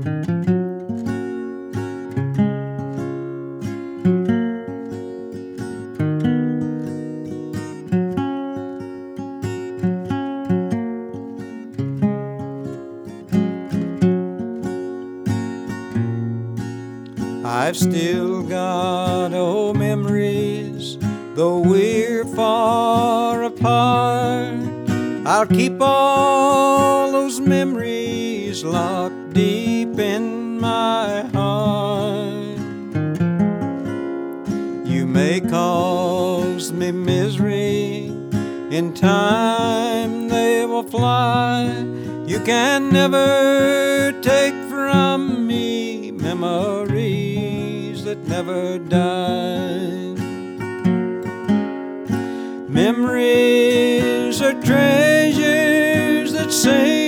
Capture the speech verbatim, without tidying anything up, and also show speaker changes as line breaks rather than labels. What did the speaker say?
I've still got old memories, though we're far apart. I'll keep all those memories locked deep in my heart. You may cause me misery, in time they will fly. You can never take from me memories that never die. Memories are treasures that sing